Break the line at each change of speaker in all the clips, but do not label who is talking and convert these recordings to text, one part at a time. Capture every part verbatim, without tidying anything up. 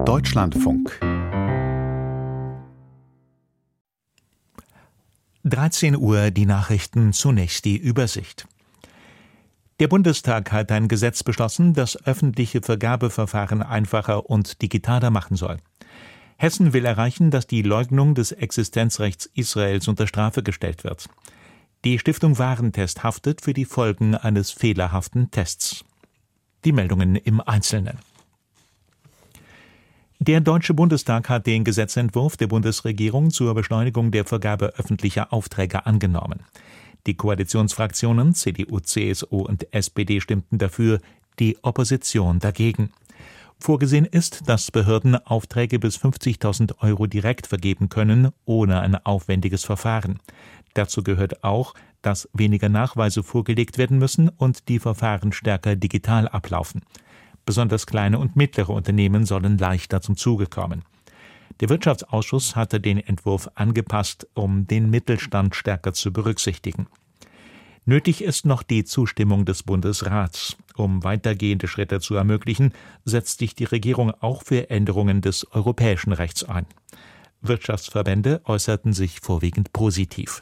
Deutschlandfunk dreizehn Uhr, die Nachrichten, zunächst die Übersicht. Der Bundestag hat ein Gesetz beschlossen, das öffentliche Vergabeverfahren einfacher und digitaler machen soll. Hessen will erreichen, dass die Leugnung des Existenzrechts Israels unter Strafe gestellt wird. Die Stiftung Warentest haftet für die Folgen eines fehlerhaften Tests. Die Meldungen im Einzelnen. Der Deutsche Bundestag hat den Gesetzentwurf der Bundesregierung zur Beschleunigung der Vergabe öffentlicher Aufträge angenommen. Die Koalitionsfraktionen C D U, C S U und S P D stimmten dafür, die Opposition dagegen. Vorgesehen ist, dass Behörden Aufträge bis fünfzigtausend Euro direkt vergeben können, ohne ein aufwendiges Verfahren. Dazu gehört auch, dass weniger Nachweise vorgelegt werden müssen und die Verfahren stärker digital ablaufen. Besonders kleine und mittlere Unternehmen sollen leichter zum Zuge kommen. Der Wirtschaftsausschuss hatte den Entwurf angepasst, um den Mittelstand stärker zu berücksichtigen. Nötig ist noch die Zustimmung des Bundesrats. Um weitergehende Schritte zu ermöglichen, setzt sich die Regierung auch für Änderungen des europäischen Rechts ein. Wirtschaftsverbände äußerten sich vorwiegend positiv.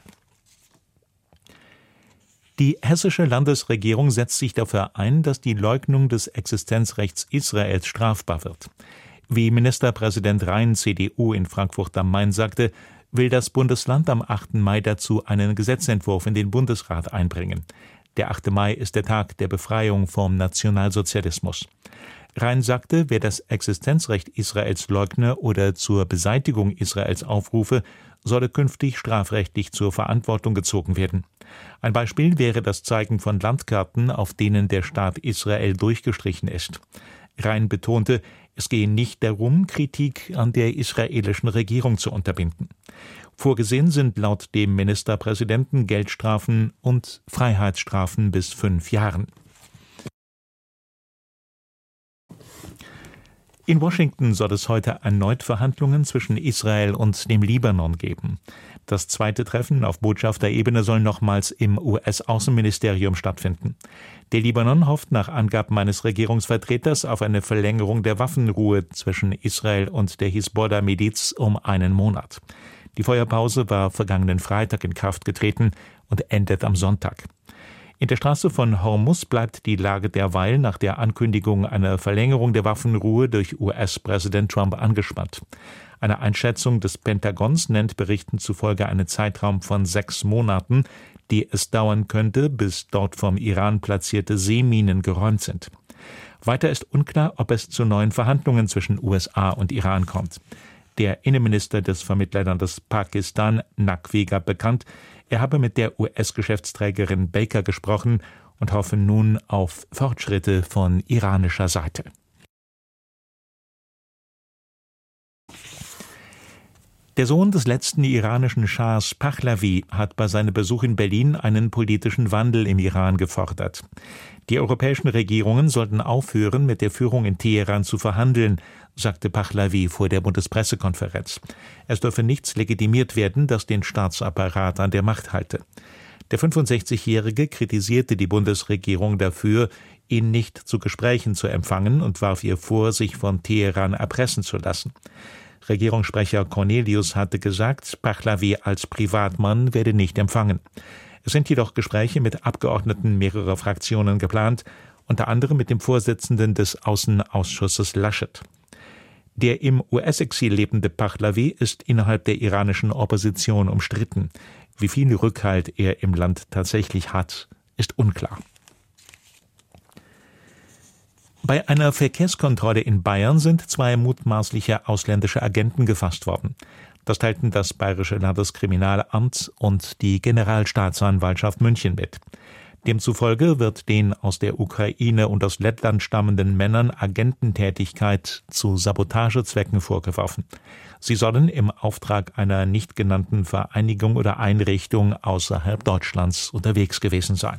Die hessische Landesregierung setzt sich dafür ein, dass die Leugnung des Existenzrechts Israels strafbar wird. Wie Ministerpräsident Rhein C D U in Frankfurt am Main sagte, will das Bundesland am achten Mai dazu einen Gesetzentwurf in den Bundesrat einbringen. Der achte Mai ist der Tag der Befreiung vom Nationalsozialismus. Rhein sagte, wer das Existenzrecht Israels leugne oder zur Beseitigung Israels aufrufe, solle künftig strafrechtlich zur Verantwortung gezogen werden. Ein Beispiel wäre das Zeigen von Landkarten, auf denen der Staat Israel durchgestrichen ist. Rhein betonte, es gehe nicht darum, Kritik an der israelischen Regierung zu unterbinden. Vorgesehen sind laut dem Ministerpräsidenten Geldstrafen und Freiheitsstrafen bis fünf Jahren. In Washington soll es heute erneut Verhandlungen zwischen Israel und dem Libanon geben. Das zweite Treffen auf Botschafterebene soll nochmals im U S-Außenministerium stattfinden. Der Libanon hofft nach Angaben eines Regierungsvertreters auf eine Verlängerung der Waffenruhe zwischen Israel und der Hisbollah-Miliz um einen Monat. Die Feuerpause war vergangenen Freitag in Kraft getreten und endet am Sonntag. In der Straße von Hormuz bleibt die Lage derweil nach der Ankündigung einer Verlängerung der Waffenruhe durch U S-Präsident Trump angespannt. Eine Einschätzung des Pentagons nennt Berichten zufolge einen Zeitraum von sechs Monaten, die es dauern könnte, bis dort vom Iran platzierte Seeminen geräumt sind. Weiter ist unklar, ob es zu neuen Verhandlungen zwischen U S A und Iran kommt. Der Innenminister des Vermittlerlandes Pakistan, Naqvi, gab bekannt, er habe mit der U S-Geschäftsträgerin Baker gesprochen und hoffe nun auf Fortschritte von iranischer Seite. Der Sohn des letzten iranischen Schahs Pahlavi hat bei seinem Besuch in Berlin einen politischen Wandel im Iran gefordert. Die europäischen Regierungen sollten aufhören, mit der Führung in Teheran zu verhandeln, sagte Pahlavi vor der Bundespressekonferenz. Es dürfe nichts legitimiert werden, das den Staatsapparat an der Macht halte. Der fünfundsechzigjährige kritisierte die Bundesregierung dafür, ihn nicht zu Gesprächen zu empfangen und warf ihr vor, sich von Teheran erpressen zu lassen. Regierungssprecher Cornelius hatte gesagt, Pahlavi als Privatmann werde nicht empfangen. Es sind jedoch Gespräche mit Abgeordneten mehrerer Fraktionen geplant, unter anderem mit dem Vorsitzenden des Außenausschusses Laschet. Der im U S-Exil lebende Pahlavi ist innerhalb der iranischen Opposition umstritten. Wie viel Rückhalt er im Land tatsächlich hat, ist unklar. Bei einer Verkehrskontrolle in Bayern sind zwei mutmaßliche ausländische Agenten gefasst worden. Das teilten das Bayerische Landeskriminalamt und die Generalstaatsanwaltschaft München mit. Demzufolge wird den aus der Ukraine und aus Lettland stammenden Männern Agententätigkeit zu Sabotagezwecken vorgeworfen. Sie sollen im Auftrag einer nicht genannten Vereinigung oder Einrichtung außerhalb Deutschlands unterwegs gewesen sein.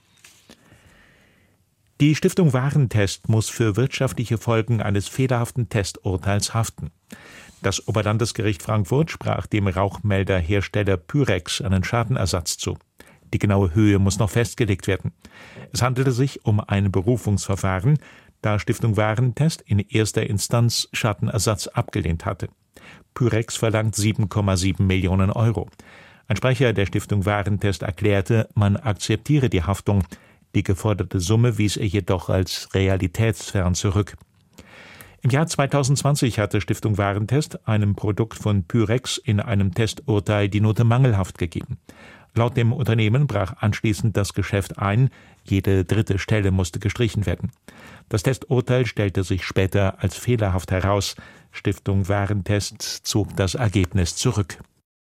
Die Stiftung Warentest muss für wirtschaftliche Folgen eines fehlerhaften Testurteils haften. Das Oberlandesgericht Frankfurt sprach dem Rauchmelderhersteller Pyrex einen Schadenersatz zu. Die genaue Höhe muss noch festgelegt werden. Es handelte sich um ein Berufungsverfahren, da Stiftung Warentest in erster Instanz Schadenersatz abgelehnt hatte. Pyrex verlangt sieben Komma sieben Millionen Euro. Ein Sprecher der Stiftung Warentest erklärte, man akzeptiere die Haftung. Die geforderte Summe wies er jedoch als realitätsfern zurück. Im Jahr zweitausendzwanzig hatte Stiftung Warentest einem Produkt von Pyrex in einem Testurteil die Note mangelhaft gegeben. Laut dem Unternehmen brach anschließend das Geschäft ein, jede dritte Stelle musste gestrichen werden. Das Testurteil stellte sich später als fehlerhaft heraus. Stiftung Warentest zog das Ergebnis zurück.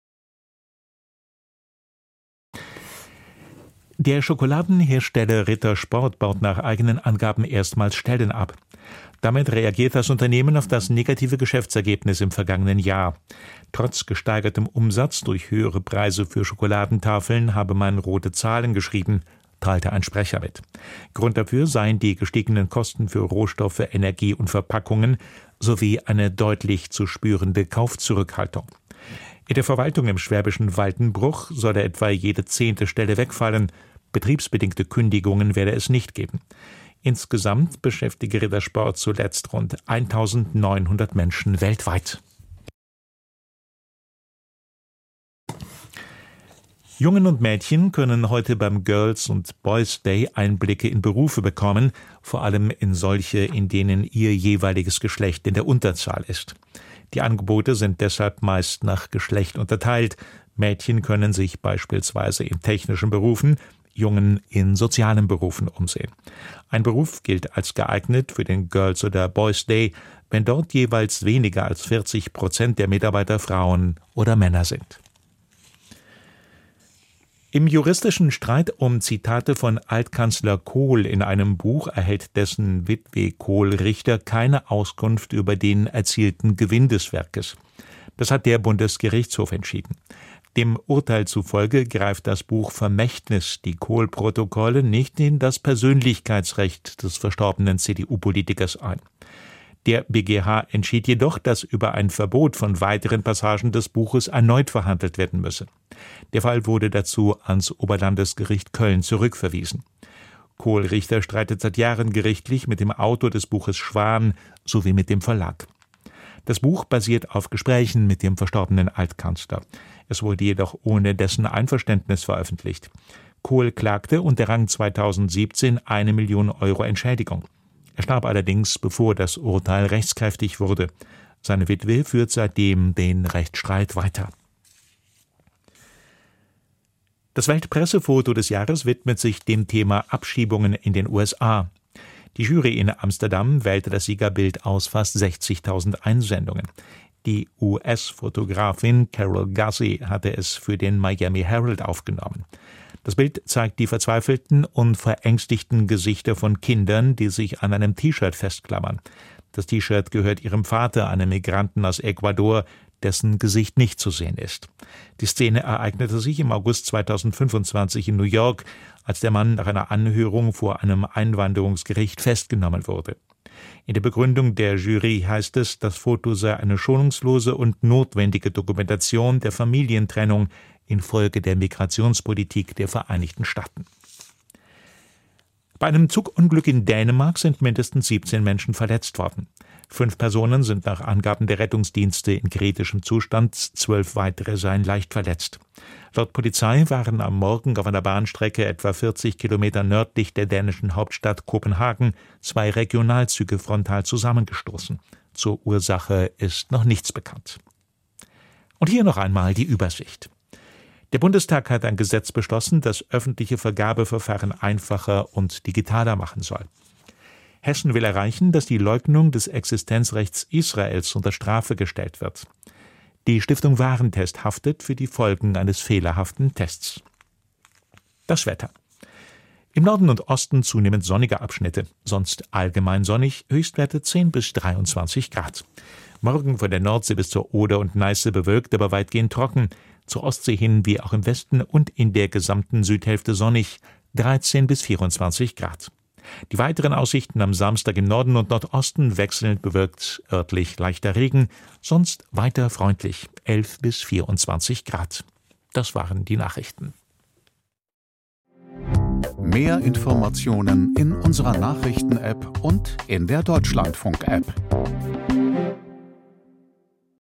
Der Schokoladenhersteller Ritter Sport baut nach eigenen Angaben erstmals Stellen ab. Damit reagiert das Unternehmen auf das negative Geschäftsergebnis im vergangenen Jahr. Trotz gesteigertem Umsatz durch höhere Preise für Schokoladentafeln habe man rote Zahlen geschrieben, teilte ein Sprecher mit. Grund dafür seien die gestiegenen Kosten für Rohstoffe, Energie und Verpackungen sowie eine deutlich zu spürende Kaufzurückhaltung. In der Verwaltung im schwäbischen Waldenbruch solle etwa jede zehnte Stelle wegfallen. Betriebsbedingte Kündigungen werde es nicht geben. Insgesamt beschäftige Ritter Sport zuletzt rund eintausendneunhundert Menschen weltweit. Jungen und Mädchen können heute beim Girls und Boys Day Einblicke in Berufe bekommen, vor allem in solche, in denen ihr jeweiliges Geschlecht in der Unterzahl ist. Die Angebote sind deshalb meist nach Geschlecht unterteilt. Mädchen können sich beispielsweise in technischen Berufen, Jungen in sozialen Berufen umsehen. Ein Beruf gilt als geeignet für den Girls- oder Boys Day, wenn dort jeweils weniger als vierzig Prozent der Mitarbeiter Frauen oder Männer sind. Im juristischen Streit um Zitate von Altkanzler Kohl in einem Buch erhält dessen Witwe Kohl-Richter keine Auskunft über den erzielten Gewinn des Werkes. Das hat der Bundesgerichtshof entschieden. Dem Urteil zufolge greift das Buch Vermächtnis, die Kohl-Protokolle, nicht in das Persönlichkeitsrecht des verstorbenen C D U-Politikers ein. Der B G H entschied jedoch, dass über ein Verbot von weiteren Passagen des Buches erneut verhandelt werden müsse. Der Fall wurde dazu ans Oberlandesgericht Köln zurückverwiesen. Kohl-Richter streitet seit Jahren gerichtlich mit dem Autor des Buches Schwan sowie mit dem Verlag. Das Buch basiert auf Gesprächen mit dem verstorbenen Altkanzler. Es wurde jedoch ohne dessen Einverständnis veröffentlicht. Kohl klagte und errang zweitausendsiebzehn eine Million Euro Entschädigung. Er starb allerdings, bevor das Urteil rechtskräftig wurde. Seine Witwe führt seitdem den Rechtsstreit weiter. Das Weltpressefoto des Jahres widmet sich dem Thema Abschiebungen in den U S A. Die Jury in Amsterdam wählte das Siegerbild aus fast sechzigtausend Einsendungen. Die U S-Fotografin Carol Gussie hatte es für den Miami Herald aufgenommen. Das Bild zeigt die verzweifelten und verängstigten Gesichter von Kindern, die sich an einem T-Shirt festklammern. Das T-Shirt gehört ihrem Vater, einem Migranten aus Ecuador, dessen Gesicht nicht zu sehen ist. Die Szene ereignete sich im August zweitausendfünfundzwanzig in New York, als der Mann nach einer Anhörung vor einem Einwanderungsgericht festgenommen wurde. In der Begründung der Jury heißt es, das Foto sei eine schonungslose und notwendige Dokumentation der Familientrennung infolge der Migrationspolitik der Vereinigten Staaten. Bei einem Zugunglück in Dänemark sind mindestens siebzehn Menschen verletzt worden. Fünf Personen sind nach Angaben der Rettungsdienste in kritischem Zustand, zwölf weitere seien leicht verletzt. Laut Polizei waren am Morgen auf einer Bahnstrecke etwa vierzig Kilometer nördlich der dänischen Hauptstadt Kopenhagen zwei Regionalzüge frontal zusammengestoßen. Zur Ursache ist noch nichts bekannt. Und hier noch einmal die Übersicht. Der Bundestag hat ein Gesetz beschlossen, das öffentliche Vergabeverfahren einfacher und digitaler machen soll. Hessen will erreichen, dass die Leugnung des Existenzrechts Israels unter Strafe gestellt wird. Die Stiftung Warentest haftet für die Folgen eines fehlerhaften Tests. Das Wetter. Im Norden und Osten zunehmend sonnige Abschnitte, sonst allgemein sonnig, Höchstwerte zehn bis dreiundzwanzig Grad. Morgen von der Nordsee bis zur Oder und Neiße bewölkt, aber weitgehend trocken. Zur Ostsee hin wie auch im Westen und in der gesamten Südhälfte sonnig, dreizehn bis vierundzwanzig Grad. Die weiteren Aussichten am Samstag im Norden und Nordosten wechselnd bewölkt, örtlich leichter Regen, sonst weiter freundlich, elf bis vierundzwanzig Grad. Das waren die Nachrichten.
Mehr Informationen in unserer Nachrichten-App und in der Deutschlandfunk-App.